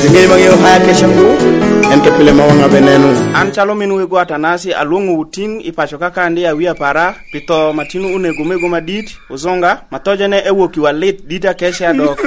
Tingei mangyo haya keshangu en kapile mawanga benenu. An chalo minu ego atanasi alungu utin ipacho kaka ndi ya wia para pito matinu unego mego madit uzonga matoja ne ewo kiwa late dita kesha dok.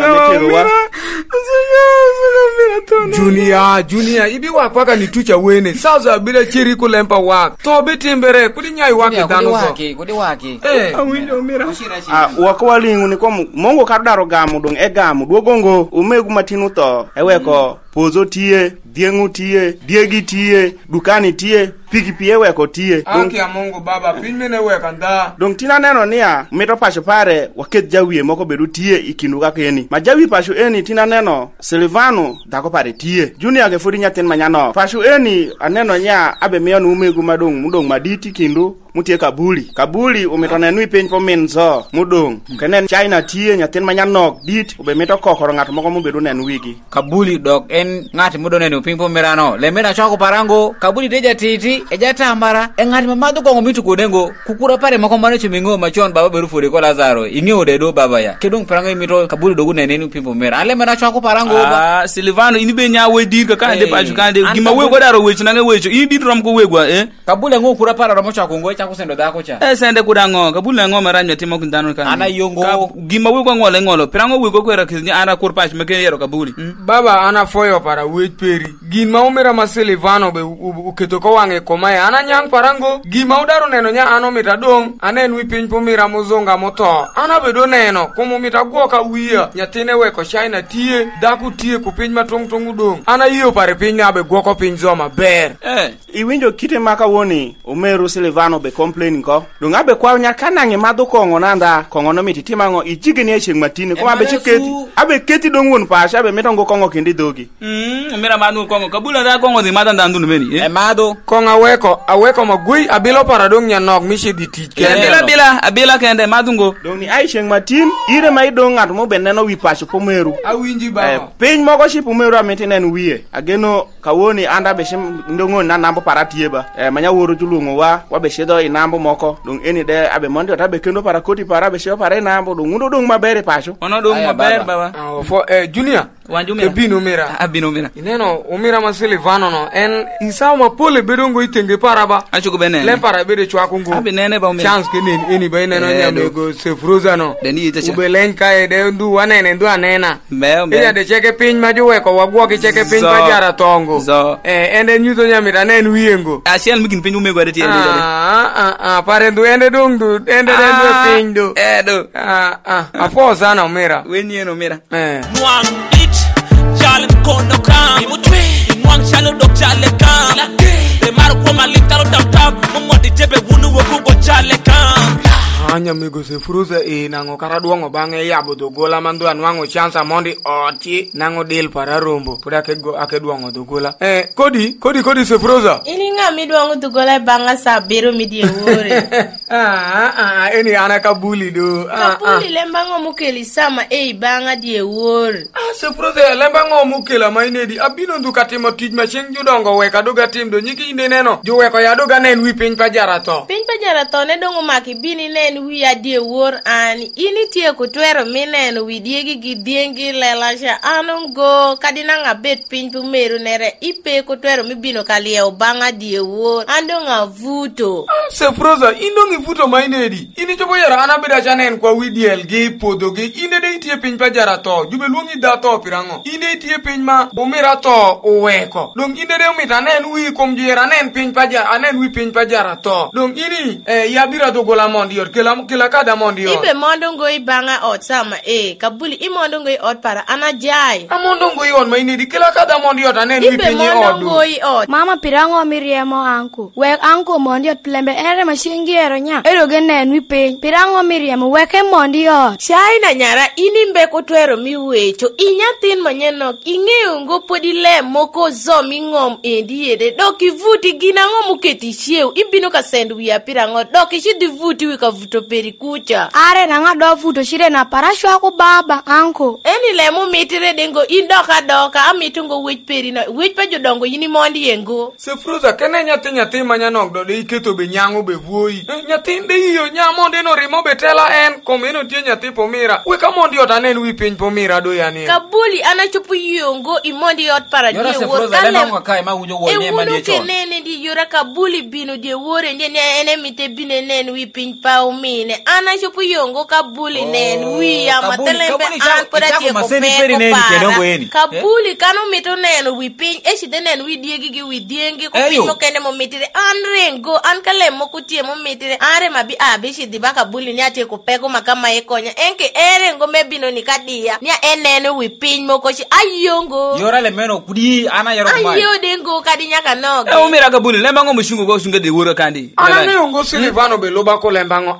Junior, ibi wakwaka ni tucha wene. Sasa bila chiri kulempa wak. To bitimbere kudi nyai waki dano so. Kudi waki. Awinjo mira. Wako walingu ni kwa mongo kardaro gamu dong egamu duogongo umegu matinu to eweko pozo tie, diengu tie, diegi tie, dukani tie, piki pie weko tie. Aki ya Mungu baba, pinmine weka nda. Dong tina neno niya, mito pasho pare waket jawie moko bedu tie ikinduka keni. Majawi pasho eni tina neno, Silvano dako pare tie. Junior ke fudi nyaten manyano. Pasho eni aneno nya abe mionu umegu mudong maditi kindu. Mutie kabuli umetone nui penj po menzo mudong kenen China tie nyaten manyanok dit ube meto kokoro ngato moko mubedo nen wigi kabuli dok en ngati mudo nen pingpo mirano le mena chako parango kabuli deja titi eja tambara ngati mamado ko mitu kodengo kukura pare mako mane chimingo machon baba beru fode ko Lazaro inyo de do baba ya kedong parango mito kabuli dogu nen ni pingpo mira ale mena chako parango ba Silvano ini be nya we dir ka kande paju kande gima we go daro we chinange we ini dit rom ko we gwa kabuli ngo kura para rom chako ngo kusendo dako cha sende kudango kabula ngo maranyo timo kundano kan ana yongo gima we ko ngolo pirango we ko kwera kinya ana kurpach meke yero kabuli baba ana foyo para we peri gima umira masilivano be uketoko wange komaya ana nyang parango gima udaro neno nya ano mitadong anen wi piny pomira muzonga moto ana bedo neno komo mitagoka wiya nyatine we ko China tie daku tie ku piny matong udong ana iyo pare piny na be goko piny zoma ber iwinjo kite maka woni umeru Silvano be complain ko dunga be kwa nyakana nge madu kongo nanda kongo no mititima ngo ijigini echeng matini ko abe chiketi abe keti dongun pasha abe metongo kongo kindi dogi mira madu kongo kabula da kongo de madanda ndu meni madu kongo aweko magui abilo paradong nya nok mishi ditich kende abila kende madungo doni aisheng matin ire mai donga to mo beneno wi pasho pomeru awinji ba peny moko shi pomeru ametinen wiye ageno kawoni anda be shem ndongo na nambo paratieba manya woro julungo wa be shedo inambo moko dong eni de abe mondo tabe kendo para koti para be shedo para inambo dong undo dong mabere pasho ono dong maber baba for Junior wanjumira bino mira abinomira ineno umira masilivano no en isaw mapole bedongo itenge paraba achuko benene le para bede chwako ngo abinene ba umira chance kenen eni ba ineno nyamego sefroza no deni itacha ubelen kai de ndu wanene ndu anena be ya de cheke piny majuwe ko wagwo ki cheke piny pajara tongo ende nyuto nyamira nen wiengo asiel mikin piny umego de tie pare ndu ende dong du ende piny du edo afo sana umira wenye no mira Mwang it challenge kono kam imutwe mwang chalo dok chale kam de maru ko malintalo tap tap mo di jebe wunu wo ko chale kam anya mego se fruza nango karaduongo bange yabo do gola mandu anwango chance mondi oti nango del para rombo puda akeduongo do gola kodi se fruza ini nga midwango do gola banga sa bero midie wore eni ana kabuli do kabuli lembango mukeli sama banga die wore se fruza lembango mukela mainedi abino ndu katima tij macheng judongo weka doga tim do nyiki inde neno jo weko ya doga nen wi piny pajara to ne dongo maki bini nen wi adie wor ani ini tie kutwero minen wi diegi gi diengi lelasha anongo kadina ngabet piny pumeru nere ipe kutwero mibino kalieo banga die wor andonga vuto se froza indongi vuto mainedi ini chobo yara anabeda chanen kwa widiel gi podo gi inde de tie piny pajara to jube luongi da to pirango inde tie piny ma umira to uweko dong inde de umita nen wi kom jera nen piny pajara anen wi piny pajara to dong ini yabira do gola mondi yor kila kada mondi yor ibe mondo ngoi banga ot sama kabuli imondo ngoi ot para anajai amondo ngoi on mainedi kila kada mondi yor anen wi piny ibe mondo ngoi ot mama pirango miriemo anko wek anko mondi ot plembe ere mashingiero nya eroge nen wi piny pirango miriemo weke mondi ot China nyara ini mbeko twero miwecho inyatin manyenok ingeo ngo podi le moko zomi ngom endi yede doki vuti ginango muketi chieu ibino ka sendu ya pirango doki shidi vuti wika vuto peri kucha are nanga do vuto shire na parashwa ko baba anko eni le mu mitire dengo indoka amitungo wich peri na wich pa jodongo yini mondi yengo se fruza kene nyati manyanok do de iketo be nyango be vuoi nyathinde iyo nyamonde no rimo betela en komeno tie nyathi pomira we kamondi ot anen wi piny pomira do yani kabuli anachopo yongo imondi ot para die wor kenene di yora kabuli bino die wore ndene ene mite bine nen wi piny pa umine anachopo yongo kabuli nen wi amatelembe an poda tie ko pe kabuli kano mito nen wi piny eshide nen wi diegi gi wi diengi ko pino kene mo mitire an rengo an kale mo kutie mo mitire are mabi abishi di baka buli ni ate ko pego makama ekonya enke erengo mebino ni kadia ni enene wi piny mo ko chi ayongo yora le meno kudi ana yaro mai ayo dengo kadi nyaka no umira kabuli lembango mushungo go shunga de woro kandi ana ne ongo Silvano be loba ko lembango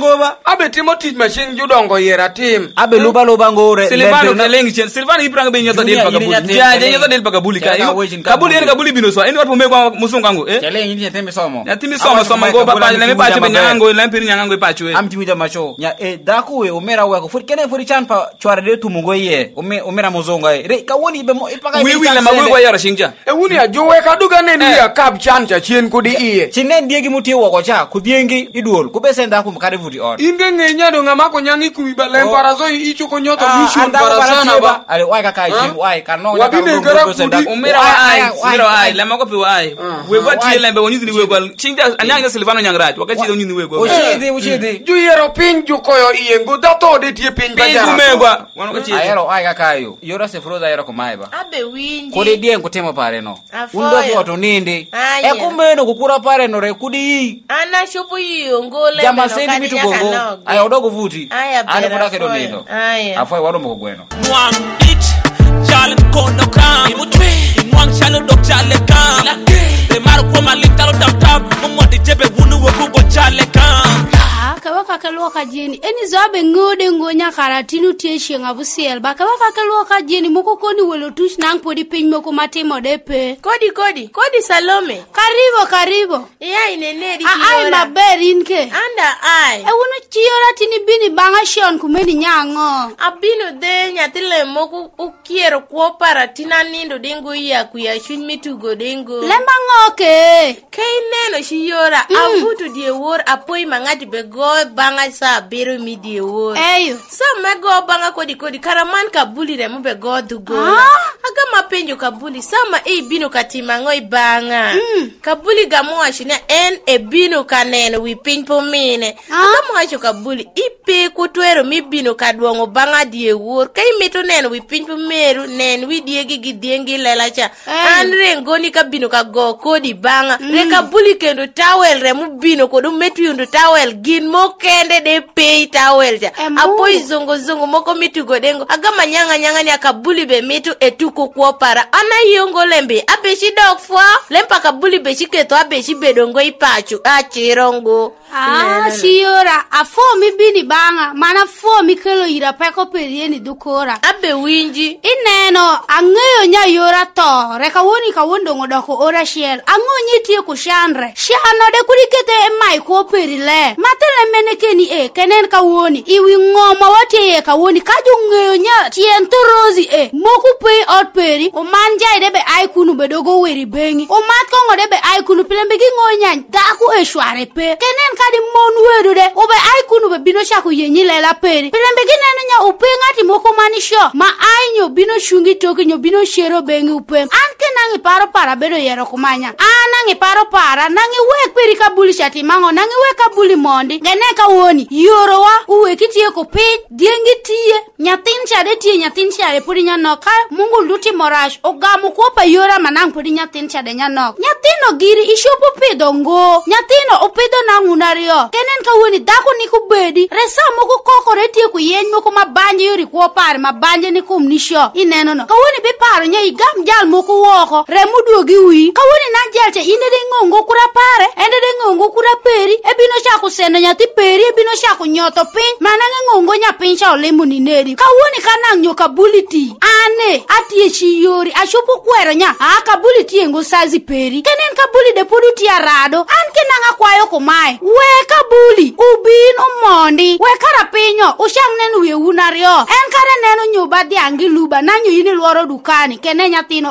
abe timo tij machine judongo yera tim abe loba ngore Silvano kelengi chen Silvano ipranga be nyota del bakabuli ja nyota del bakabuli kabuli en kabuli bino so en wat pombe kwa musungango kelengi ni tembe somo ya timi somo go papa le me pacho be nyango le mpiri nyango pacho am timi da macho nya daku we umera we ko fut kene furi chanpa chware de tumungo ye umera muzonga re kawoni be mo ipaka wi le mawe kwa yara shinja wuni ajowe kaduga ne ni ya kap chan cha chien kudi iye chinen diegi muti woko cha kudiengi iduol kubesenda ku mkare vuti on inge ngenya do ngama ko nyangi ku ba lem parazo ichu ko nyoto vision parasana ba ale wai ka kai chim wai kano nya ka umira ai le mako pe wai we wati lembe woni ni we gol chinja anyanga Silvano nyangraj wakati do ni we gol uchidi ju yero pin ju koyo iye ngudato de tie pin bajara kumegwa wano ko chidi ayero ai ka kayo yora se froza yero ko maiba abe winji kodi dien kutema pare no undo ko to ninde e kumeno kukura pare no re kudi ana shopo yongo le jama sendi bitu gongo ayo dogo vuti ana fura ke do nindo afoi waro mo gweno Mwang it Jalen kono kam Imutwe Mwang chalo dok chale kam Remaro kwa malintalo tam tam Mwadi jebe wunu wakubo chale kam Kawaka kaluoka jeni eni zoabe ngode ngonya karatinu tieshe ngabusiel ba kawaka kaluoka jeni moko koni welo tush nang podi piny moko matimo depe kodi Salome karibo iya inene di ai maber inke anda ai wono chiora tini bini banga shon kumeni nyango abino de nyatile moko ukiero kwa para tina nindo dengo ya kuya shun mitugo dengo lemba ngoke kei neno shiora avutu die wor apoi mangati bego banga sa bero mi die wor eyo sa mego banga kodi karaman kabuli re mbe go dugo aga mapenjo kabuli sama bino katima ngoi banga kabuli gamo ashina en bino kaneno wi piny pomine aga mo acho kabuli ipe kutwero mi bino kadwongo banga die wor kai meto neno wi piny pomeru nen wi diegi gi diengi lelacha andre ngoni ka bino ka go kodi banga re kabuli kendo tawel re mu bino kodu metu yundo tawel gin mokende de pay tawel ja apoi zongo moko mitugo dengo aga manyanga ni akabuli be mitu etuko kwa para ana yongo lembe abeshi dog fwa lempa kabuli beshi keto abeshi bedongo ipachu achirongo siora afo mi bini banga mana fo mi kelo ira peko perieni dukora abe winji ineno angeyo nya yora to reka woni ka wondo ngodoko ora shiel angonyi tie ku shanre shano de kurikete mai ko perile matele menekeni kenen ka woni iwi ngoma watie ka woni ka jungeyo nya tien to rozi moku pe ot peri o manja de be ai kunu be dogo weri bengi o mat ko ngode be ai kunu pilembe gi ngonya daku shware pe kenen kadi monu wedo de o be ai kunu be bino shaku yenyi lela peri pilembe gi neno nya upengati moko manisho ma ai nyo bino shungi toki nyo bino shero bengi upem anke nangi paro para bedo yero kumanya nangi paro para nangi wek peri kabuli shati mango nangi wek kabuli mondi gene ka woni yoro wa uwe kitie ko pin diengi tie nyatin chade puri nyano ka mungu luti morash ogamu ko pa yora manang puri nyatin chade nyano nyatino giri ishopo pedo ngo nyatino opedo nangunario kenen ka woni dako ni kubedi resa moko koko retie ku yen moko mabanje yori ko par mabanje ni kum nisho ineno no ka woni be paro nya igam jal moko woko remudo gi wi ka woni na jal che inde de ngongo kura pare ende de ngongo kura peri ebino shaku seno nyati peri ebino shaku nyoto pin mananga ngongo nya pin sha olemu ni neri ka woni kana nyoka buliti ane atie chi yori ashopo kwero nya kabuliti ngo sazi peri kenen kabuli de poduti arado an kenanga kwayo ko mai we kabuli ubin umondi we kara pinyo ushang nenu we unario en kare nenu nyoba diangi luba nanyo yini luoro dukani kene nyatino ogwo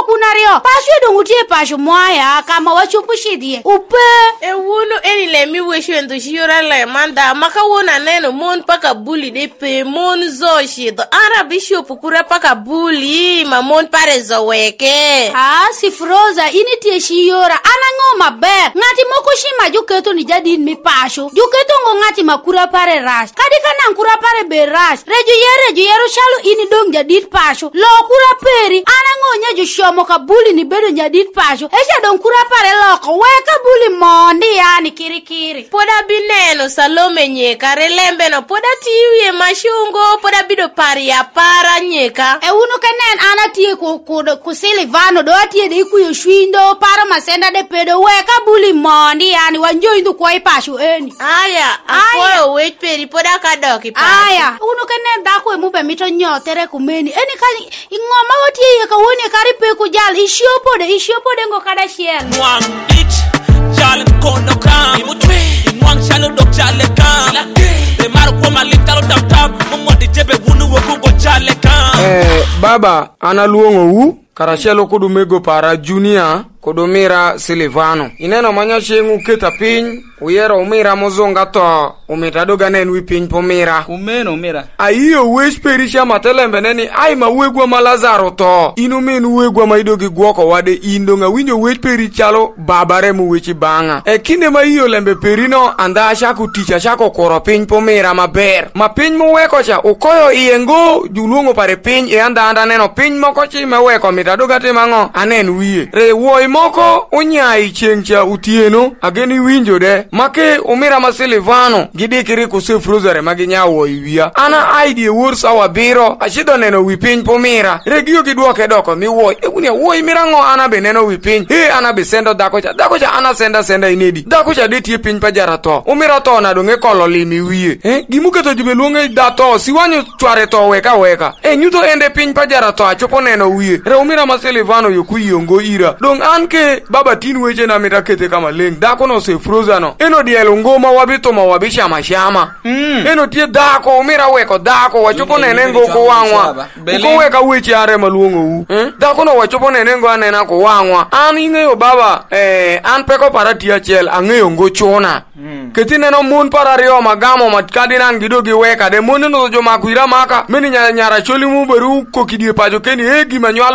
kunario pasho dongo tie pasho moya kama wachopo shidie upe e wuno eni le mi wesho endo shiora le manda maka wona neno mon paka buli de pe mon zo shido ara bisho pukura paka buli ma mon pare zo weke si froza ini tie shiora anango maber ngati moko shima juketo ni jadin mi pasho juketo ngo ngati makura pare rash kadika nan kura pare be rash reju yero shalo ini dong jadit pasho lo kura peri anango nya ju shomo ka buli ni bedo jadit pasho esha dong kura pare loko weka buli mondi yani kirikiri poda bineno Salome nyeka relembe no poda tiwie mashungo poda bido pari ya para nyeka uno kenen ana tie ku Silvano do tie de ku yoshwindo para masenda de pedo weka buli mondi yani wanjo indu kwa ipasho eni aya afoyo wait peri poda kadoki pasho aya uno kenen dako mube mito nyotere kumeni eni kali ingoma wotie ye ka woni kari pe ku jal ishiopo de ngo kada shiel Mwang it Jalen kono kam Imutwe Mwang chalo dok jale kam Remaro kwa malintalo tam tam Mwadi jebe wunu wakugo jale kam Baba ana luongo u Karashelo kudumego para Junior Kodomira Silvano Ineno manya shengu keta piny Uyero umira mozonga to Umitadoga nenwi piny pomira Umeno umira Aiyo wesh perisha matelembe neni Ai mawegwa malazaro to Ino menu wegwa maidogi gwoko wade Indonga winyo wesh perichalo Babare muwechi banga Kine ma iyo lembe perino Anda ashaku ticha shako koro piny pomira maber Ma piny muweko cha Ukoyo iyengo Julungo pare piny anda neno piny moko chi meweko Mitadoga timango Anen wiye Re woi moko unyai chengcha utieno ageni winjo de make umira ma Silvano gidikiri ku sefrozare maginya woiwia ana idea wursa wa biro ashido neno wipiny pomira regio gidwoke doko mi woi ekunia woi mirango ana be neno wipiny ana be sendo dakocha ana senda inedi dakocha de tie piny pajara to umira to na donge kolo limi wiye gimuketo jibe luonge dato siwanyo chware to weka nyuto ende piny pajara to achopo neno wiye re umira ma Silvano yokuyongo ira dong anke baba tin weche na mitakete kama leng dako no se frozano eno dielo ngoma wabito ma wabisha mashama eno tie dako umira weko dako wachopo nenengo ko wangwa ko weka weche are maluongo u dako no wachopo nenengo anena ko wangwa an ingeyo baba an peko parati achiel angeyo ngo chona ketine no mun parario magamo matkadinan gidogi weka de mun no jo makuira maka meni nyara choli mu beru ko kidie pajo keni gimanyual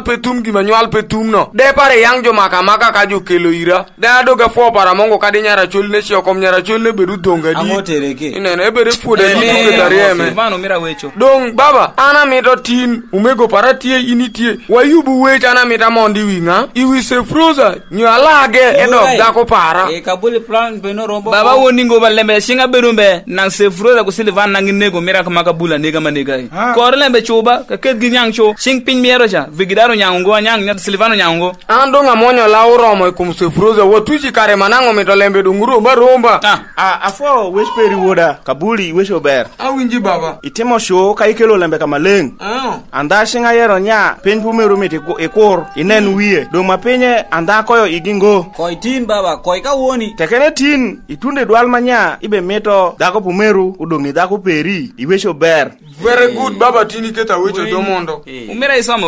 petum no de pare yang jo maka kaju kelo ira da doga fo para mongo kadi nyara choli ne sio kom nyara choli beru donga di amotereke inene ebere fude di tuke darieme Silvano mira wecho dong baba ana mito tin umego paratie initie wayubu wecha ana mita mondi winga iwi se froza nyalage edok dako para kabuli plan beno rombo baba woningo balembe singa berumbe nang se froza ku Silvano nang nego mira kama kabula nega manega kor lembe choba ka ket ginyang cho sing pin miero cha vigidaro nyango nyang Silvano nyango ando ngamonyo la uromo kum se froza wotuchi kare manango mitolembe dunguro maromba afo wesperi woda kabuli wesho ber awinji baba itimo show ka ikelo lembe kama leng anda singa yero nya piny pumeru miti ekor inen wiye do mapenye anda koyo igingo koi tin baba koi ka woni tekene tin itunde dwal manya ibe meto dako pumeru udongni dako peri iwesho ber very good baba tini keta wecho domondo umira isomo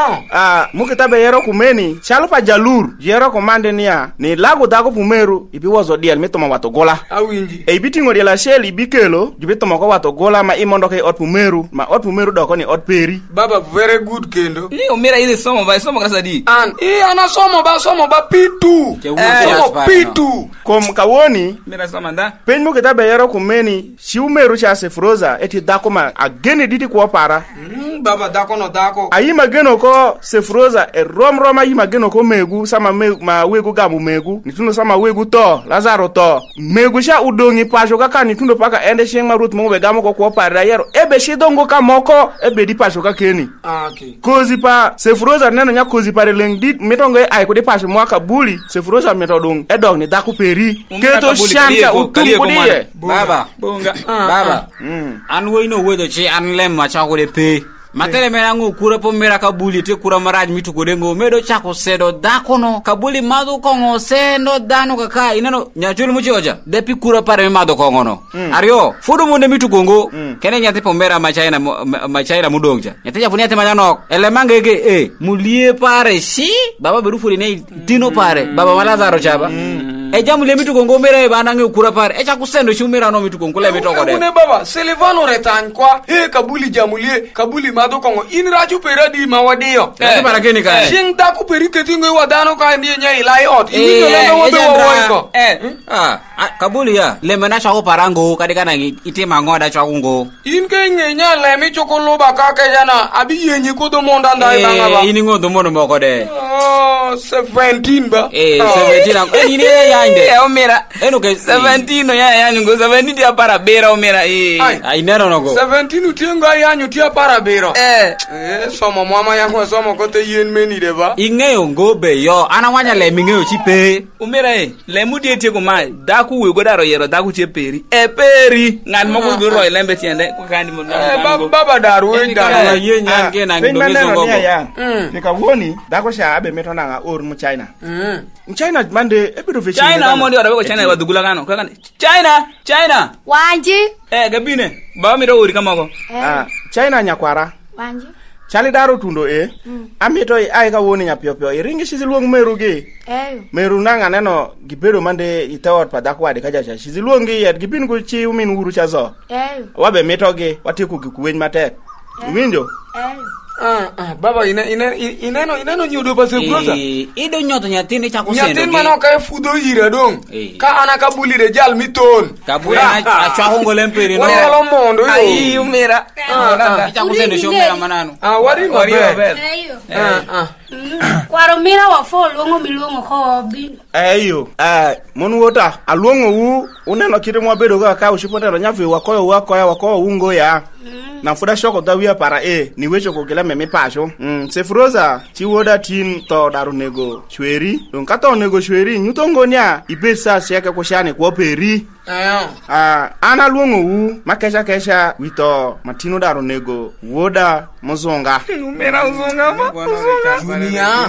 ba mukita be yero kumeni chalo pa jalur yero komande nia ni lago dako pumeru ibi wozo diel mitoma wato gola awinji bitingo diela sheli ibikelo jibitoma ko wato gola ma imondo ke ot pumeru ma ot pumeru doko ni ot peri baba very good kendo ni umira ile somo ba somo grasa di ana somo ba pitu somo pitu kom kawoni mira somo nda pen mukita be yero kumeni si umeru cha se froza eti dako ma agene diti ko para baba dako no dako ayima geno ko se froza rom ayima geno ko megu sama ma wegu gamu megu nituno sama wegu to Lazaro to megu sha udongi pasho kaka nitundo paka ende sheng marut mo be gamu ko para yero ebe shidongo ka moko ebe di pasho ka keni okay kozi pa se froza neno nya kozi pare lengdit mitongo ai ko di pasho mwaka buli se froza metodong edong ni daku peri keto shanta utumbudie baba bonga baba an wo ino wedo chi an lem ma cha ko de pe matele menangu kura po mera kabuli te kura maraj mitu kodengo medo chako sedo dakono kabuli madu kongo sendo dano kaka inano nyachulu muchoja depi kura pare madu kongo no ario fudu munde mitu kongo kene nyate po mera machaina mudongja nyate jafuni ate manano ele mangege mulie pare si baba beru furi ne dino pare baba malazaro chaba jamu le mitu kongo mera banange kura pare chaku sendo shumira no mitu kongo le mitoko de ne baba Silvano retan kwa kabuli jamulie kabuli madu kongo in raju peradi mawadio para keni ka sing ta ku peri ketingo wadano ka ndiye nyai lai ot inyo le wobe woiko kabuli ya le mena chako parango kadika na itima ngoda chako ngo in ke ngenya le mi chokolo ba ka ke jana abi yenyi ko do monda ndai banga ba ini ngo do mono moko de 17 ba 17 ini ya inde omera enuke 17 no ya ngo 17 dia para bera omera ai nero no go 17 utenga ya nyutia para bera somo mama ya ngo somo ko te yen meni de ba ingeyo ngobe yo ana wanya le mingeyo chipe omera le mudi tie ko mai da ku we godaro yero da ku cheperi peri ngan mo ko ro lembe tiende ko kandi mo baba daru daru ye nyange na ngidomizo ngogo nikawoni dako sha abe metona nga or mu China China mande ebido fe China mo ndio ko China badugula kano kakane China wanji gabine ba mi ro uri kamako China nyakwara wanji chali daro tundo amito ai ka woni nya piopio iringi siziluong merugi meru nanga neno gibedo mande itawat padakwa de kajacha siziluongi yet gibin ko chi umin uru chazo wabe metoge watiku gikuwen matek winjo baba ineno nyudo pa sebrosa ido nyoto nyatini cha kusendo nyatin mano ka fudo yira dong ka ana kabuli de jal miton kabuli na cha hongo lemperi no wala mondo yo ai umera cha kusendo shomera manano wari maber kwaro mira wa folongo milongo ko bin ayo mon wota alwongo wu uneno kirimo bedo ka ushipotero nyafi wakoyo ungo ya na fuda shoko dawia para ni wecho ko gela meme pasho se froza ti woda tin to daru nego chweri don kato nego chweri nyutongonya ibesa siaka ko shane ko peri ana luongo wu makesha wito matino daru nego woda mozonga mera uzonga dunia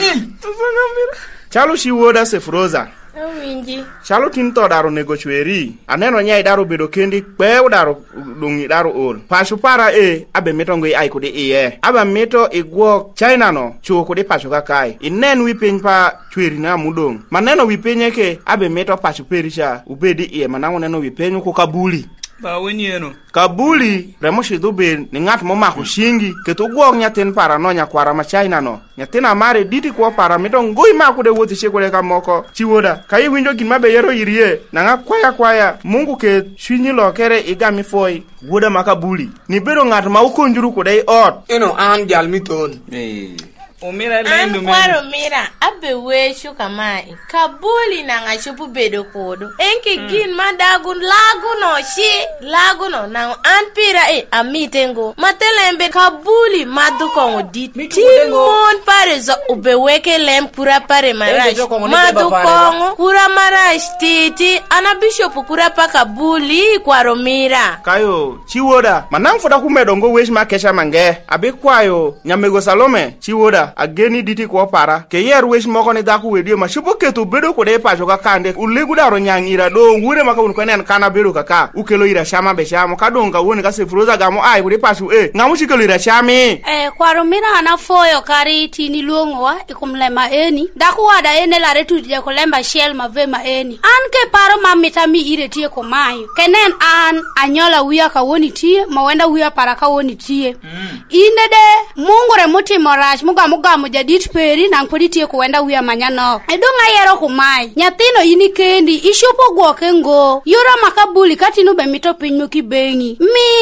chalo shi woda se froza winji chalo tin to daru nego chweri aneno nyai daru bedo kendi pew daru dungi daru ol pashu para abe metongo ai kode aba meto igwo China no chuo kode pashu kakai inen wipin pa chweri na mudong maneno wipenye ke abe meto pashu perisha ubedi manango neno wipenyo ko kabuli ba wenyeno kabuli remoshi dube ni ngat mo mako shingi keto gwo nyaten para no nyakwara ma China no nyaten amare diti ko para meto ngoi mako de woti shekole ka moko chiwoda kai winjo gimabe yero irie nanga kwaya mungu ke shwinyi lokere igami foi woda makabuli ni bero ngat ma ukonjuru ko dai ot an jal miton omira lendo kwaro mira abe weshu kamai kabuli na ngashupu bedo kodo enki gin madagun lagu no na anpira amitengo matelembe kabuli madukongo dit timon parezo ubeweke lempura pare maraj madukongo kura maraj titi ana bishop kura pa kabuli kwaro mira kayo chiwoda manang foda kumedongo wesh makesha mange abe kwayo nyamego Salome chiwoda ageni diti ko para ke yer wesh moko ne daku wedio ma shupo keto bedo ko de pa joka kande ulegu daro nyangira do ngure maka un ko nen kana bedo kaka ukelo ira shama be shamo kadonga woni ka se froza gamo ai ko de pasu ngamu shikelo ira shami kwaro mina na foyo kari tini luongo wa ikumlema eni daku wada ene la retu je ko lemba shell ma ve ma eni an ke paro mamita mi ire tie ko mayo kenen an anyola wiya ka woni tie ma wenda wiya para ka woni tie inde de mungure muti morash muga jadit peri nang podi tie ko wenda wiya manyano edonga yero ko mai nyathino ini kendi ishopo gwoke ngo yora makabuli katino be mito pinyu kibengi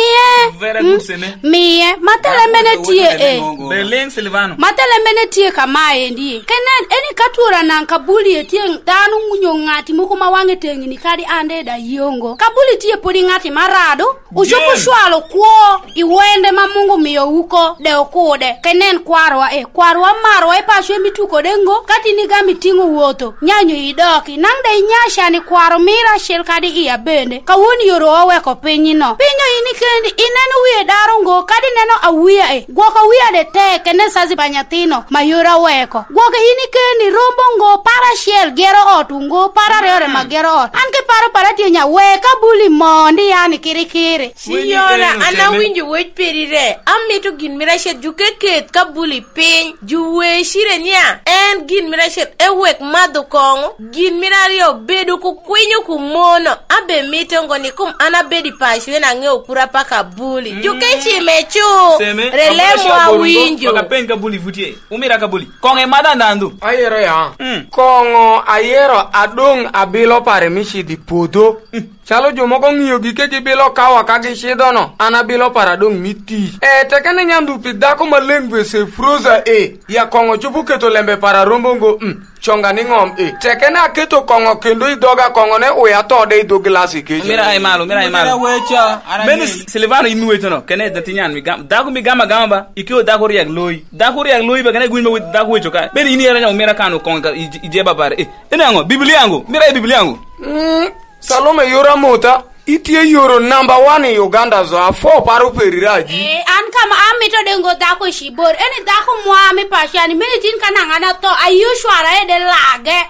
mie matele mene tie Beleng Silvano matele mene tie kama endi kenen eni katura nang kabuli etie danu munyo ngati muko mawange tengi ni kadi ande da yongo kabuli tie podi ngati marado ushopo shwalo kwo iwende mamungu miyo uko de okude kenen kwaro kwarwa marwa e pasho mituko dengo katini ga mitingo wuoto nyanyo idoki nangde nyasha ni kwaro mira shel kadi iya bende kawuni yoro oweko pinyino pinyo ini kendi ineno wiye darongo kadi neno awiya e gwoka wiya de teke ne sazi panyathino mayora weko gwoka ini kendi rombongo para shel gero otungo para reore magero ot anke para tienya weka buli mondi yani kirikiri Signora, ana winjo wech perire. Amito gin mirashet juke ket ka buli piny. Juwe shire nya. En gin mirashet ewek madho kongo. Gin mirario bedu kukwinyo kumono. Abe mito ngoni kum ana bedi pashwe na ngeo kura paka buli. Juke chimechu. Relemo a winjo. Paka pen ka buli vutie. Umira ka buli. Konge mada ndandu. Ayero ya. Kongo ayero adong abilo pare mishi di podo. Chalo jomoko ng'iyo gike gibilo kawa ka gishidono anabilo paradong miti tekene nyandu pidako malengwe se froza ya kongo chupu keto lembe para rombongo chonga ni ngom tekene aketo kongo kendo idoga kongo ne uya tode ido glasi ke mira ay malo wecha meni Silvano imi wetono kene datinyan mi gam dago mi gama ba ikio dago riag loy ba kene guinma with dago wecho ka beni ini era mera kanu konga ijeba bare ene ngo biblia yangu mira biblia yangu Salome yora mota itie yoro number 1 in Uganda zo afo paru periraji an kama amito dengo dako shibor eni dako mwami pashani mini tin kana ngana to ayushwara ede lage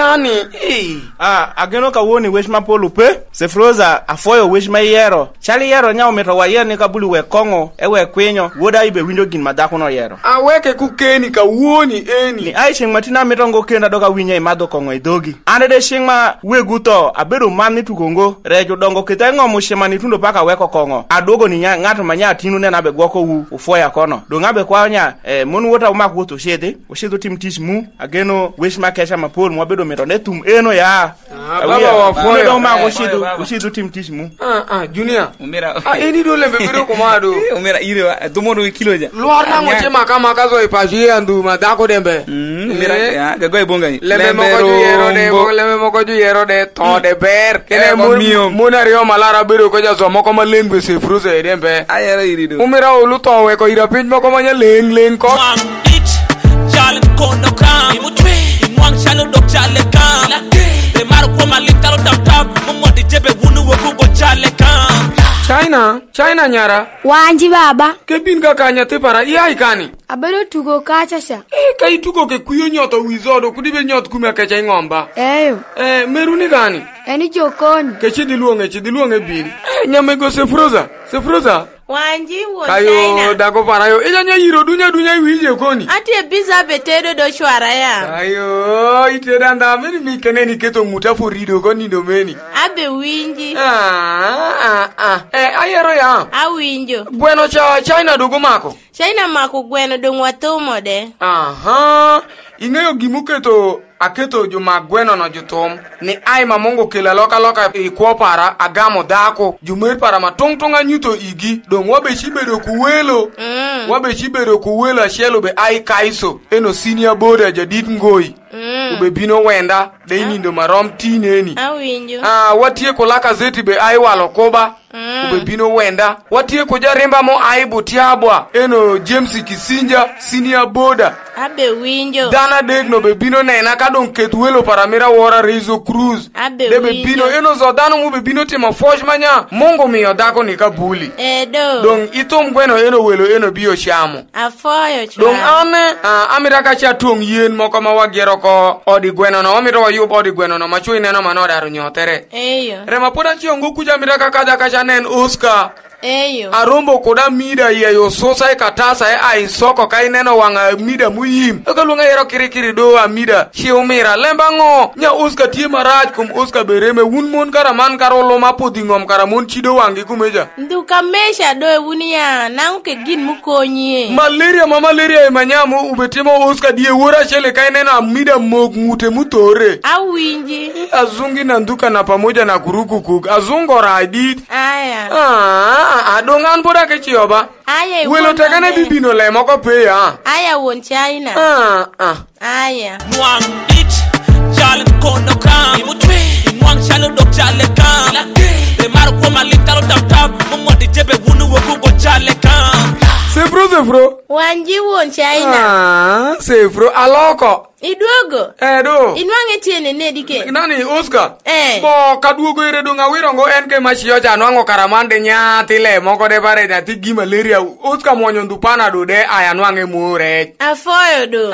yani ageno ka woni wesh mapolu pe se froza afoyo wesh mayero chali yero nya umeto wa yeni ka buli we kongo ewe kwinyo woda ibe window gin madako no yero aweke kukeni ka woni eni ni aishing matina mitongo kenda doga winya imado kongo idogi ande de shingma we guto abedo mamni tugongo rejo dongo kitengo mushemani tundo paka weko kongo adogo ni ngato manya tinu ne nabe gwoko wu ufoya kono do ngabe kwanya monu wota umak woto shede oshedo tim tish mu ageno wishma kesha mapol mo bedo metonde tum eno ya baba wa foya do umak oshedo tim tish mu junior umira eni do lembe bedo komado umira ire dumono kiloja luar na ngoche maka zo ipaji andu madako dembe umira ya gago ibonga ni lembe moko ju yero de to de ber kene munario malara bedo ko jazo moko malengwe se fruze edembe ayera irido umira oluto we ko ira pin moko manya leng ko Jalen kono kam imutwe imwang chalo dok chale kam de mar ko malintalo tap momodi jebe wunu wokugo chale kam China nyara Wanji baba kebin ka kanya te para iya ikani abedo tugo kacha sha kai tugo ke kuyo nyoto wizodo kudibe nyot kuma ke cha ngomba eyo meruni gani eni jokoni ke chidiluonge bin nyamego se froza Wanji wo kayo China. dago parayo enya yiro dunya wije koni Ati biza betedo do shwara ya. Ayo iteda ndameni mikeneni keto mutafu rido koni domeni Abe winji. Ayero ya Awinjo. Bueno cha China dogo mako China mako gweno dongwa tomo de. Ingeyo gimuketo aketo juma gweno no jutom ni ai mamongo kela loka ikwo para agamo dako jumer para matongtonga nyuto igi don wabe chibedo kuwelo ashelo be ai kaiso eno senior board jadit ngoi ube bino wenda de inindo marom tineni Awinjo. Watie ko laka zeti be ai walo koba ube bino wenda watie ko jarimba mo ai butiabwa eno James Kisinja senior board Abe winjo. Dana deg no be bino nena kadon ketwelo paramira wora Rezo Cruz de be bino eno zodano mu be bino tema fosh manya mongo miyo dako ni kabuli Edo. don itom gweno eno welo eno bio shamo Afoyo chwa. don ane amira ka cha tong yen moko ma wagero ko odi gweno no amira wa yub odi gweno no machui neno manoda ro nyotere Eyo. rema poda chiongo kuja amira ka kaja kacha nen Oscar Eyo. Arombo koda mida ya yo sosa katasa ai soko kai neno wanga mida muyim okalunga yero kirikiri do amida shiumira lembango nya Oscar tie maraj kum Oscar bereme wunmon karaman karolo mapodi ngom karamon chido wangi kumeja Nduka mesha do wunia nanke gin mukonyie malaria emanyamu ubetemo Oscar die wora shele kai neno amida mugmute mutore Awinji. azungi na nduka na pamoja na kuruku kuk azungo radit Aya. Adongan poda ke chioba Aya welo takane bibino le moko pe ya Aya won China. Aya. Mwang it Jalen kono kam imutwe imwang chalo dok chale kam de mar ko malintalo tap momodi jebe wunu wokugo chale kam Sefro. Wanji wuon China. Sefro aloko. Iduogo? Do. Inwange tiene nedi ke? Nani Oscar? Bo kaduogo ire dunga wirongo en ke machiyo cha nwango karamande nya tile moko de pare nya tigi malaria. Oscar mwonyo ndupana do de aya nwange mure. Afoyo do.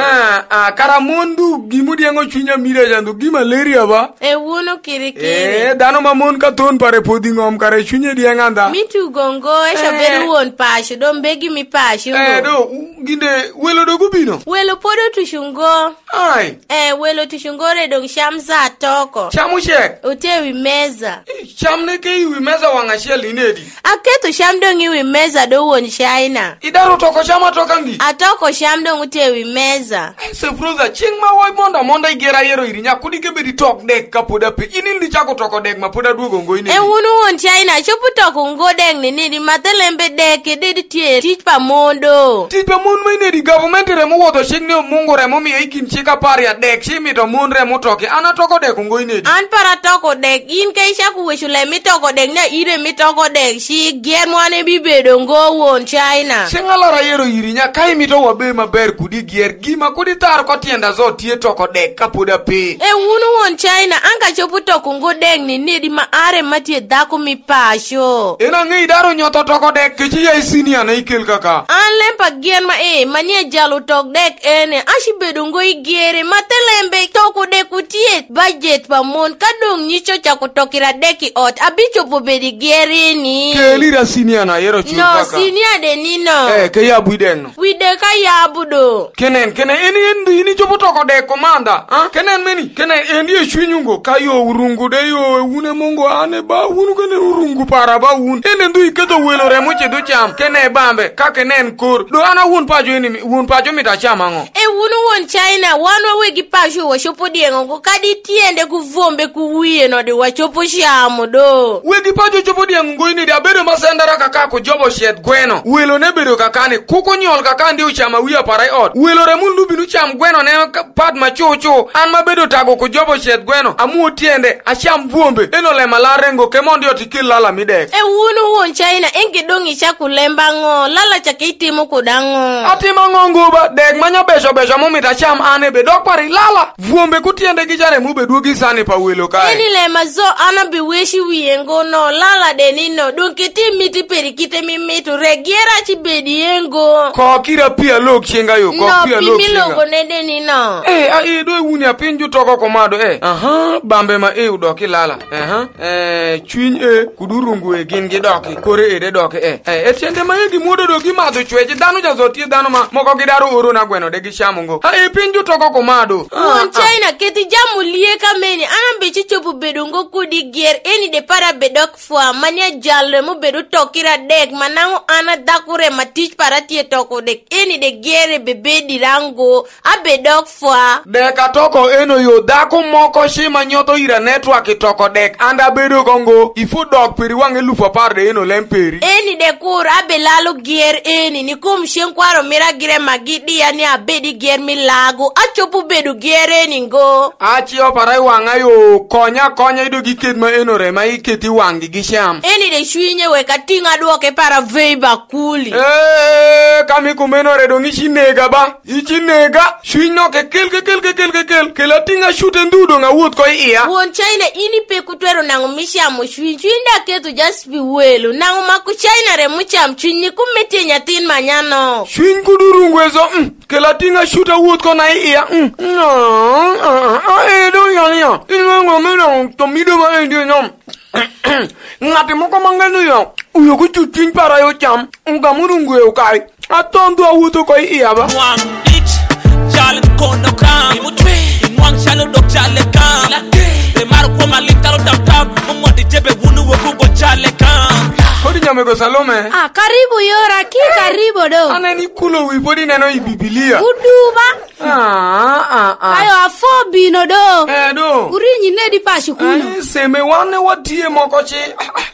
Karamondu gimudi yango chunya mire jandu gimalaria ba. Wuno kirikiri. Dano mamon ka ton pare podi ngom kare chunya di nganda. Mitu gongo esha beru won pashu do mbegi mi pashu. Do ginde welo do gubino. Welo podo tushungo. Ai. Welo tushungore dong shamza toko. Chamushek. Utewi meza. Shamne ke iwi meza wangasheli inedi. Aketo shamdong iwi meza do won China. Idaro toko shama tokangi. Atoko shamdong utewi meza. Sefroza chingma woi monda igera yero irinya kudike bedi tok dek kapoda pe. Inindi chako toko dek mapoda duogo ngo inedi. Wunu won China chopu toko ngo dek nini matelembe dek dedi tie tichpa mondo. Tichpa mondo inedi government remo wodo shingne mungu remo mi ikin chika paria dek shimi to mondo remo toke. Ana toko dek ngo inedi. An para toko dek in keisha kuweshule mi toko dek na ire mi toko dek shi germwane bibedo ngo won China. Singala yero irinya kai mi to wabe maber kudi gier gima kudi tar ko tienda zo tie toko dek kapoda pe. Wunu won China anka chopu toko ngo dek nini ma are matie dako mi pasho. Ena ngi daro nyoto toko dek kichi ya isinia na ikel kaka. An lempa gien ma manie jalu tok dek ene ashi bedo ngo igere matelembe toko dek utie budget pa mon kadong nicho chako tokira deki ot abicho pobedi gere ni. Kelira sinia na yero chukaka. No sinia de nino. Ke ya buideng no. Wide ka ya budo. Kenen ini chopo toko dek komanda. Kenen meni endi shwinyungo kayo urungu de yo wune mongo ane ba wunu kene urungu para ba wun. Ene ndu iketo welo remo chedo cham. Kene bambe ka kenen kor. Do ana wun pajo mi ta chama ngo. Wunu won China wanwa wegi pasho wa shopo diengo ngo kadi tiende kuvombe kuwie no de wa chopo shamu do. Wegi pajo chopo diengo ngo ini de abedo masendara kaka ko jobo shet gweno. Welo ne bedo kakane kuko nyol kakandi uchama wiya parai ot. Welo remundu binu cham gweno ne pad machocho. An mabedo tago ko jobo shet gweno. Amu tiende asham vombe. Eno le malarengo kemondi otikil lala midek. Wunu won China engi dongi chakulemba ngo lala chakitimo kudango. Atima ngo ba dek manya besho mumita cham ane be dok pari lala. Vombe kutiende gijare mube duogi sani pa welo kai. Eni le mazo ana biweshi wiengo no lala denino dunkiti miti perikite mimitu regiera chibedi yengo. Ko kira pia lok chenga yo ko pia lok chenga. No pimi logo nede nino. Do wuni apinju toko komado bambe ma udoki lala. Chwiny kudurungu gin gidoki kore de doki etiende ma yegi mudo do gimado chweje dano jazotie dano ma moko gidaro oro na gweno de gishamungo. Pinju toko komado. Won China keti jamu lie kameni ana bechi chopu bedongo kudi gier eni de para bedok fwa mania jalle mo bedo tokira dek manango ana dakure matich para tie toko dek eni de giere bebedi rango a bedok fwa. Deka toko eno yo dako moko shima nyoto ira network toko dek anda bedo kongo ifu dok peri wange lufa par de eno lemperi. Eni de kur abelalo gier eni ni kum shenkwaro mira gire magidi yani abedi gier milago achopu bedu giere ningo. Achio parai wanga yo konya ido giked ma eno re ma iketi wangi gisham. Eni de shwinye weka tinga duoke para veiba kuli. Kami kumeno re dongi chinega ba. Ichinega shwinyo ke kel kela tinga shute ndudo nga wut ko iya. Won China ini pe kutwero nangu mishamu shwinda ketu just be welu nangu maku China re mucham chwinyi kumeti nyatin manyano. Shwiny kudurungwezo kela tinga shute wut ko na iya. Do yanya. Ingo meno to mido ma endi nyom. Ngati moko mangenu yo. Uyo kuchuchin para yo cham. Ngamurungwe ukai. Atondu awuto ko iya ba. Jalen kono kam imutwe inwang chalo dok chale kam de mar ko malintalo tap tap mumodi jebe wunu wokugo chale kam. Kodi nyamego Salome. Karibu yora ki karibu do. Anani kulo wi bodi neno i Biblia. Uduba. Ayo afobino do. Do. Urinyi nedi pashu kuno. Seme wane watie mokochi.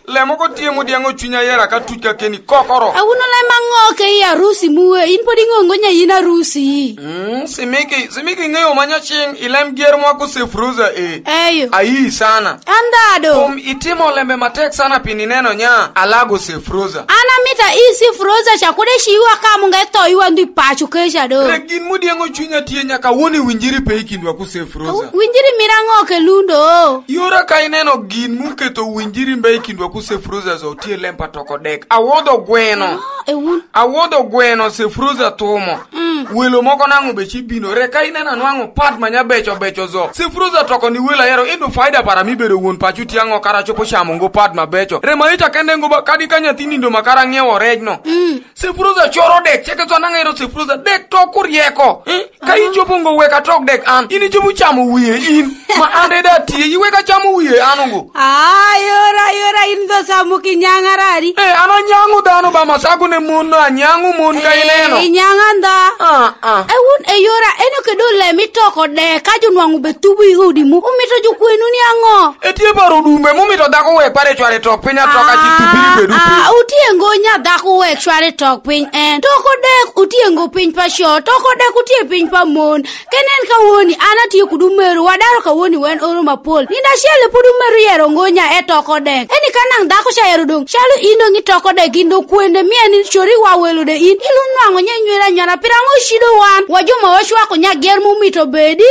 Le moko tie modiango chunya yera ka tuka keni kokoro. Awuno le mango ke ya rusi muwe in podi ngongo nya ina rusi. Simiki ng'eyo manya ching ilem gier mwako sefruza Eyo. Ayi sana. Andado. Itimo lembe matek sana pini neno nya alago sefruza. Ana mita isi froza chakude shiwa kama ngeto iwa ndi pachu kesha do. Regin modiango chunya tie nyaka woni winjiri pe ikindwa ku sefruza. Winjiri mirango ke lundo. Yora ka ineno gin muketo winjiri mbe ikindwa ku sefruza zo tie lempa toko dek. Awodo gweno. Awodo gweno sefruza tumo. Welo moko nango bechi bino reka inena nwango pat manya becho zo. Sefruza toko ni wela yero indu faida para mi bedo won pachu tiango kara chopo shamo ngo pat mabecho. Rema ita kende ngo kadi kanya tini ndo makara ngiewo rejno. Sefruza choro dek cheke to nangero sefruza dek to kurieko. Ka ichopo ngo weka tok dek an. Ini chopo chamo wiye in. Ma ande da tie iweka chamo wiye anongo. Yora indo samu kinyangarari. Ana nyangu dano ba masaku ne mun na nyangu mun ka ineno. Nyanganda. Yora eno kedo le mitoko de kaju nwangu betubu ihudi mu. Umito jukwenu ni ango. Etie baro dumbe mumito dako we pare chware tok pinya toka chitubiri bedu. Utie ngonya dako we chware tok piny en. Toko dek utie ngo piny pa sho. Toko dek utie piny pa mon. Kenen ka woni ana tiyo kudumeru wadaro ka woni wen oro mapol. Ninda shele pudumeru yero ngonya e toko dek. Eni kanang dako shayero dong. Shalu ino ngi toko dek indo kwende mieni chori wawelu de in. Ilu nwango nyenywela nyana pirango shido wan. Wajuma washwa kunya germu mito bedi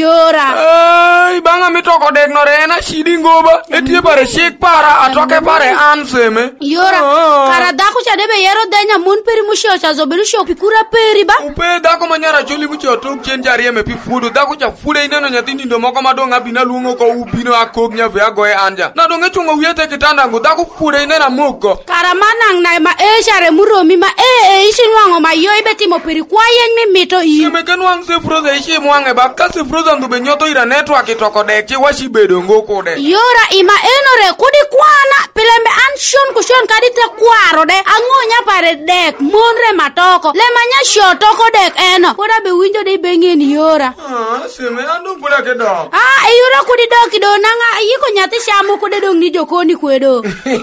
yora. Banga mitoko dek no rena shidi ngoba. Etie pare shik para atoke pare anseme. Yora kara dako chadebe yero denya mun peri mushio chazo belu shok pikura peri ba. Upe dako manyara choli mucho tok chenja rieme pi fudu. Dako cha fude ineno nyatini ndo moko madonga bina lungo ko ubino akog nya vya goe anja. Na donge chungo uyete kitanda ngo dako fude inena moko. Kara manang na ma share muromi ma ishi nwango ma yo ibeti mo peri kwa yen mi mito i. Seme kenwang sefroza ishi mwange ba ka sefroza ndube nyoto ira network itoko dek chi washi bedo ngo kode. Yora ima enore kudi kwana pilembe an kushon kadite kwaro de angonya pare dek monre matoko le manya shotoko dek eno koda be winjo de bengeni yora. Seme andu pura ke dok. Yora kudi dok do nanga yiko nyati shamu kode dong ni jokoni kwedo.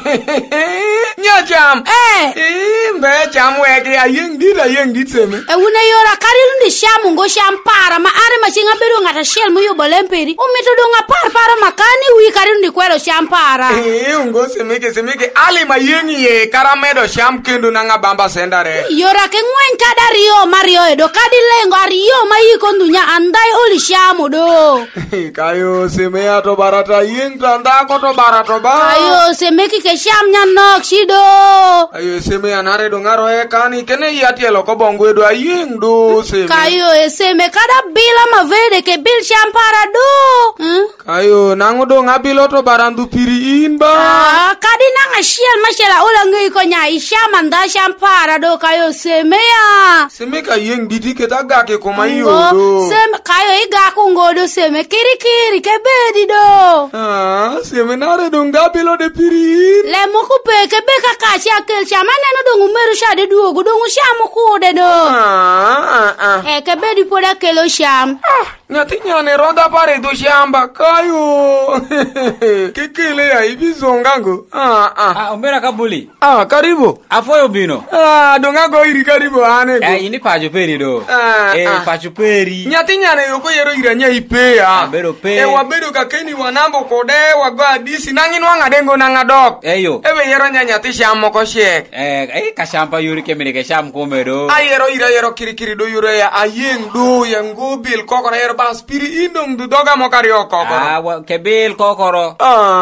Nya cham. Mbe cham weke ayeng dit seme. Una yora karil ndi shamu ngo shampara ma are machinga bedo ngata shel mu yobo lemperi umito do ngapar para makani wi karil ndi kwero shampara. Ungo semeke ali mayengi ye karamedo sham kendo nanga bamba sendare. Yora ke ngwen kada rio mario edo kadi lengo rio mayiko ndunya andai oli shamu do. Kayo seme ato barata yeng tanda ko to barato ba. Kayo semeki ke sham nya nok shido. Ayo seme anare do ngaro e kani kene yatielo ko bongo edo ayeng do seme. Kayo seme kada bila mavede ke bil shampara do. Kayo nango do ngabilo to barandu piri in ba. Kadi nanga shiel mashela ola ngi ko nya ishama nda shampara do kayo seme ya. Seme ka yeng diti ke taga ke ko mayo do. Seme kayo iga ko ngodo seme kiri ke bedi do. Seme nare do ngabilo de piri. Le moko pe ke be ka kachi akel chama neno do ngumeru shade duogo do ngushamo kude do. Ke bedi poda kelo sham. Nyati nyane roda pare do shamba kayo. Kekele ya ibizongango. Umbera kabuli. Karibu. Afoyo bino. Donga go iri karibu ane go. Ini pacho peri do. Pacho peri. Nyati nyane yoko yero iranya ipe ya. Bedo pe. Wabedo kakeni wanambo kode wago adisi nangi nwanga dengo nanga dok. Eyo. Ewe yero nyati shamo ko shek. Kashampa yuri kemene ke sham komedo. Ayero ira kiri do yure ya ayeng do yang gobil kokora yero bas piri indom du doga mokario kokoro. Kebil kokoro.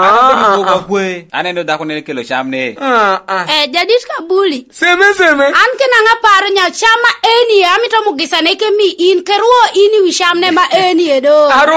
Anendo dako ne kelo sham ne. Jadi kabuli. Seme. Anke nanga paro nya chama eni amito mugisa ne ke mi in keruo ini wisham ne ma eni edo. Aro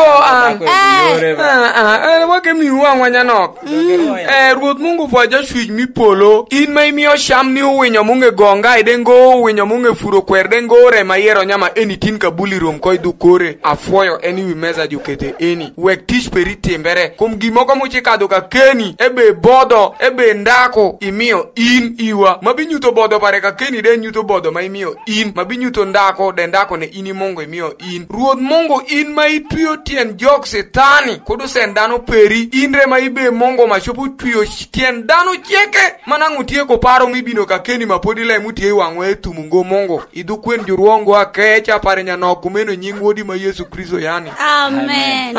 wake mi wanya nok. Ruot Mungu fwaja shuj mi polo. In mai mi o sham ni winyo munge gonga edengo winyo munge furo kwerdengo re mayero nyama eni tin kabuli rom koi du kore. fuoyo eni wi meza jukete eni wek tich peri timbere kum gimoko muchikadho ka keni ebe bodo ebe ndako imiyo in iwa mabinyuto bodo pare ka keni de nyuto bodo ma imiyo in mabinyuto ndako de ndako ne ini Mungu imiyo in ruoth Mungu in ma itwiyo tien jok setani kudu sendano peri inre ma ibe Mungu ma chopo twiyo tien dano cheke manangu tieko paro mibino ka keni mapodi la imutie wangwe tumungo Mungu idu kwen juruongo akecha pare nyano kumeno nying wodi ma Yesu Kristo yani amen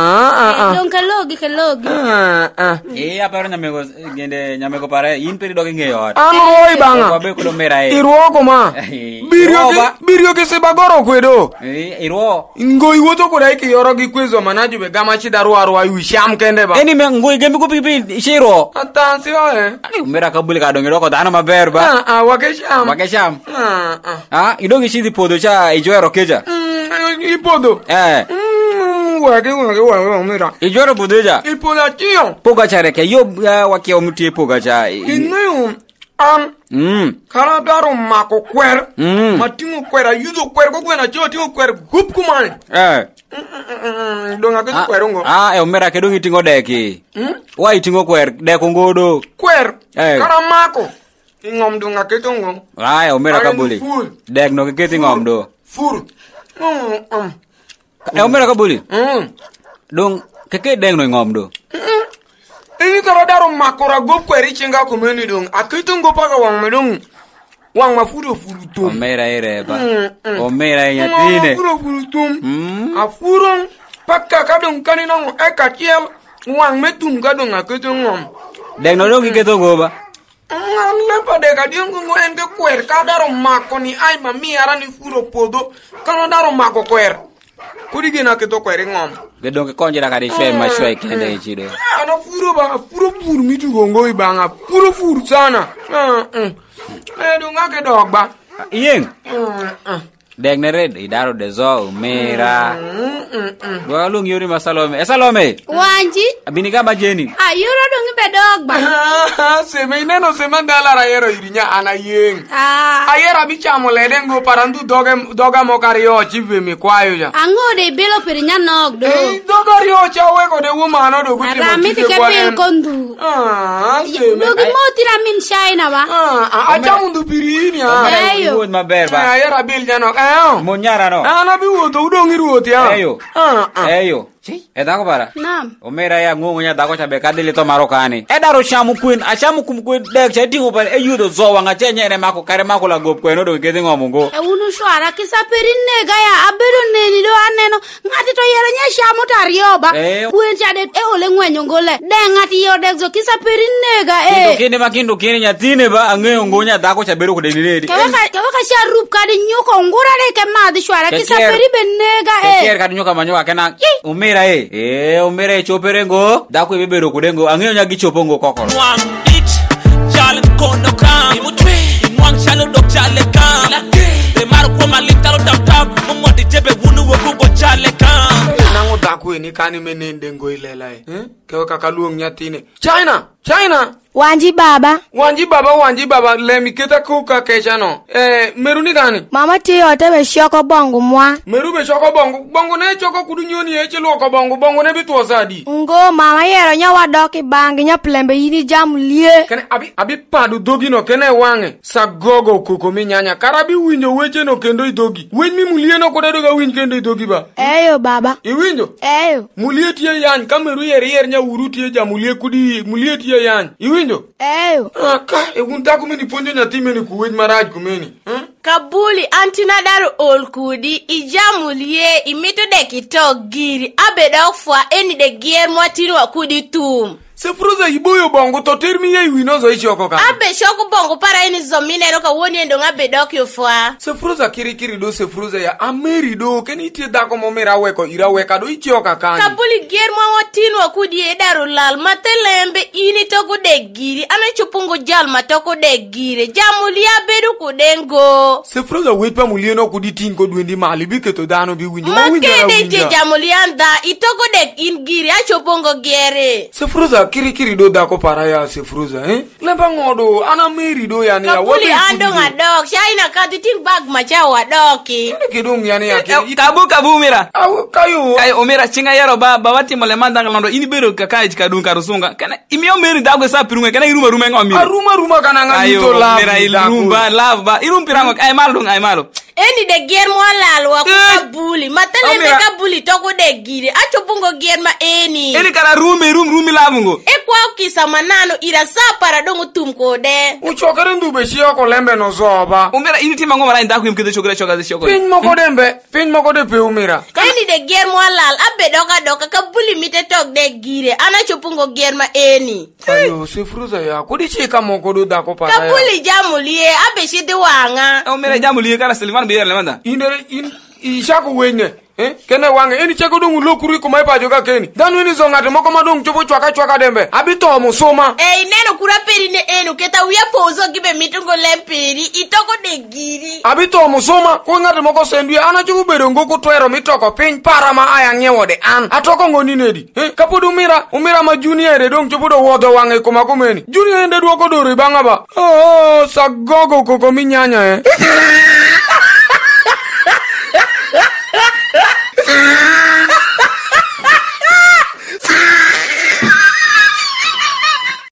kelogi aparo nyamego pare in peri dogi ngeyo Oi banga. Wabe kulo mera Iruoko ma. Birio ke sebagoro kwedo. Iruo. Ngoi woto ko dai ke yoro gi kwezo manaju be gama chi daru aru ayu sham kende ba. Eni me ngoi gembi ko pipi shiro. Attention Mera kabuli ka dongi roko dana maber ba. Wake sham. Idongi shidi podo cha ijoero keja. Ipodo. Wake mera. Ijoero podoja. Ipoda tio. Poga chareke yo wake omutie poga cha. Inu kala daro mako kwer matingo kwera yuzo kwer ko kwena cho tingo kwer gup kumane donga ke kwer ngo omera ke dongi tingo deki wa itingo kwer deko ngodo kwer kala mako ingom donga ke tongo omera kabuli dek no ke tingom do fur omera kabuli dong ke dek no ngom do ini kala daro makora gop kweri chinga kumeni dong akitungo paka wang medong wang mafuro furutum omera ereba omera nyatine mafuro furutum afurong paka kadong kaninong ekachiel wang metum kadong akitungom deng no dongi ketongo ba lepa de kadiongo ngoen ke kwer ka daro mako ni ai mami arani furo podo kala daro mako kwer kudi gina keto kweri ngom gedong ke konjera ka de shwe ma shwe kende chido ana furo mitu gongo ibanga furo sana donga ke dogba iyeng deng nere idaro de zo mera gwa lung yuri masalome Salome wanji abini kama jeni yuro dongi be dogba seme ineno seme ndala ra yero irinya ana yeng ayera bichamo ledengo parandu doga mokario chive mi kwayo ja angode belo perinya nog do dogario chawe ko de wumano do guti ramiti ke pel kondu dogi motira min shaina ba acha mundu pirini ayo maberba ayera bil jano monyara no ana bi woto udongi ruoti eyo edako para nam omera ya ngongo nya dako chabe kadili to marokani edaro shamu queen ashamu kumkuen dek chatingo pare eyudo zo wanga chenye ene mako kare mako la gop kweno do gedi ngomungo unu shwara kisa perine gaya abedo neni do aneno ngati to yero nya shamu tarioba kuen chade ole ngwenyo ngole de ngati yo dek zo kisa perine ga kinde makindo kine nyatine ba angeyo ngonya dako chabero ko deliledi kawaka sharup kadi nyoko ngura de ke madi shwara kisa peribe nega ker kadi nyoka manyoka kena omera omera choperengo dako ibebero kudengo angeyo nya gichopongo kokoro Nwang it challenge kono kam imutwe nwang chalo dok chale kam de mar ko malintalo tap tap momodi jebe wunu woku go chale kam nango dako ni kani menende ngo ilela kewa kakaluong nyatine China Wanji baba lemi keta kuka kechano meruni gani mama tiyo tebe shoko bongo mwa meru be shoko bongo ne choko kudunyoni eche loko bongo ne bitu osadi ngo mama yero nya wadoki bangi nya plembe yini jamulie kene abi padu dogi no kene wange sagogo kuko minyanya karabi winjo weche no kendo idogi wen mi mulie no kodedo ga win kendo idogi ba eyo baba iwinjo mulie tie yan kameru yer nya urutie jamulie kudi mulie tie yan iwinjo egunta kumeni ponjo nyatime ni kuwej maraj kumeni kabuli antina daru ol kudi ijamulie imito de kito giri abedo fwa eni de gier mwatiri wa kudi tum Sefruza iboyo bongo to termi ye wino zo ichoko ka. Abe shoko bongo para ini zomine roka woni endo ngabe dokyo fwa. Sefruza kiri do sefruza ya ameri do keni iti dako momera weko ira weka do ichioka kani. Kabuli gier mwa watinu wakudi edaru lal matelembe ini toko de giri ana chupungo jal matoko de giri jamulia bedu kudengo. Sefruza wepa mulieno kudi tinko duendi malibi keto dano bi winyo. Makede ite jamulia nda itoko de in giri achupungo giere. Sefruza kiri do da ko para ya se fruza lemba ngodo ana meri do yani ya Kabuli ando ngadok shaina katiting bag macha wadoki kidung yani ya kabu mira kayo omira chinga yaro bawati mole manda ngalondo ini bero kakai kadung karusunga kana imio meri dago sa pirunga kana iruma ngomi ruma kana ngani to la mira ilumba lava irum pirango ay malo eni de ger mo lalwa ku kabuli matale be kabuli to ko de gire acho bungo ger ma eni kana rumi lavungo e kwa kisa manano ira sa para dongo tum ko de uchokere ndube shio ko lembe no zoba umira ini tima ngoma ndaku imkide chokere choka shoko pin moko de pe umira eni de ger mo lal abe doka kabuli mite tok de gire ana chopungo ger ma eni ayo se fruza ya kodi chika moko do da ko para kabuli jamulie abe shide wanga umira jamulie kana Silvan be yerle manda ishaku wenye kene wange eni cheko dongu lokuri ko mai pajo ka keni danu ni zonga de moko madong chopo chwaka dembe abito musoma neno kura peri ne enu keta uya pozo gibe mitungo lemperi itoko de giri abito musoma ko ngate moko sendu ana chubu bedo ngoko twero mitoko piny para ma aya nyewo de an atoko ngoni nedi kapodo umira ma junior de dong chopo do wodo wange ko makomeni junior ende duoko do ribanga ba sagogo koko minyanya